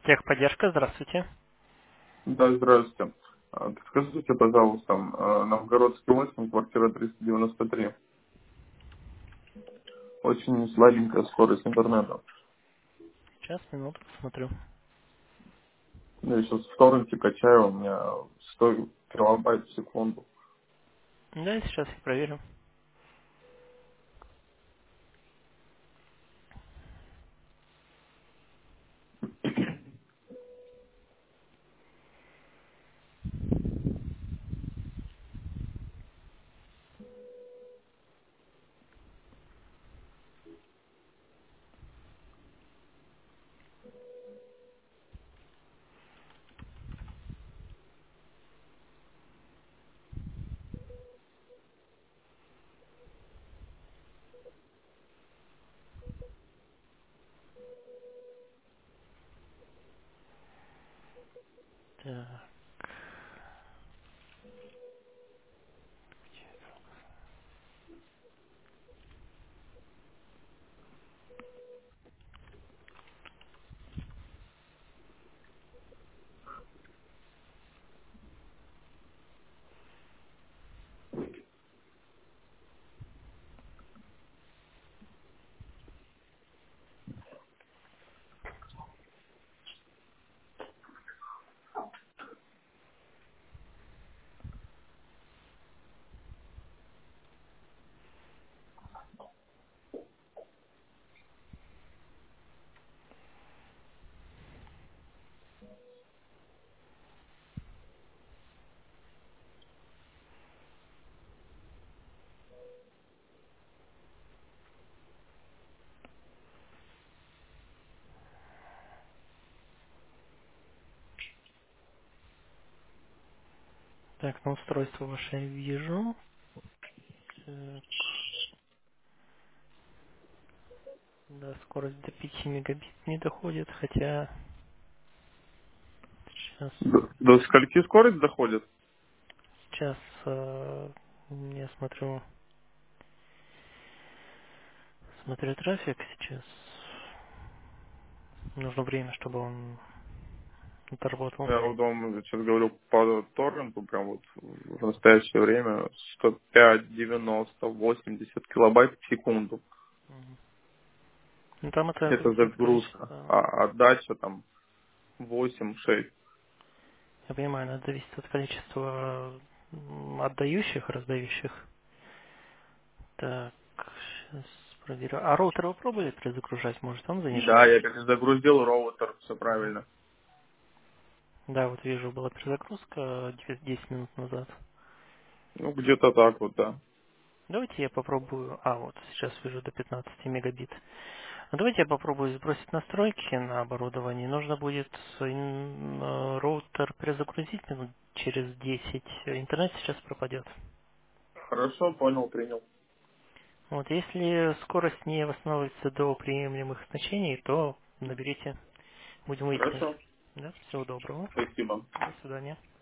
Техподдержка, здравствуйте. Да, здравствуйте. Подскажите, пожалуйста, Новгородский 8, квартира 393. Очень слабенькая скорость интернета. Сейчас, минуту, посмотрю. Я сейчас в торренте качаю, у меня 100 килобайт в секунду. Да, сейчас я проверю. Так, так, на устройство ваше я вижу. Так, да, скорость до 5 мегабит не доходит, хотя сейчас, До скольки скорость доходит? сейчас я смотрю трафик сейчас. Нужно время, чтобы он отработал. Я вот вам сейчас говорю по торренту, прям вот в настоящее время 105, 90, 80 килобайт в секунду. Мгм. Ну, там это Это зависит от загрузка. количества. А отдача там 8-6. Я понимаю, это зависит от количества отдающих, раздающих. Так, сейчас проверю. А роутер вы пробовали перезагружать? Может, он Да, занижает? я перезагрузил роутер, все Мгм. правильно. Да, вот вижу, была перезагрузка 10 минут назад. Ну, где-то так вот, да. Давайте я попробую. А, вот сейчас вижу до 15 мегабит. Давайте я попробую сбросить настройки на оборудовании. Нужно будет роутер перезагрузить минут через 10. Интернет сейчас пропадет. Хорошо, понял, принял. Вот, если скорость не восстановится до приемлемых значений, то наберите. Будем выяснять. Хорошо, Да? Всего доброго. спасибо. До свидания.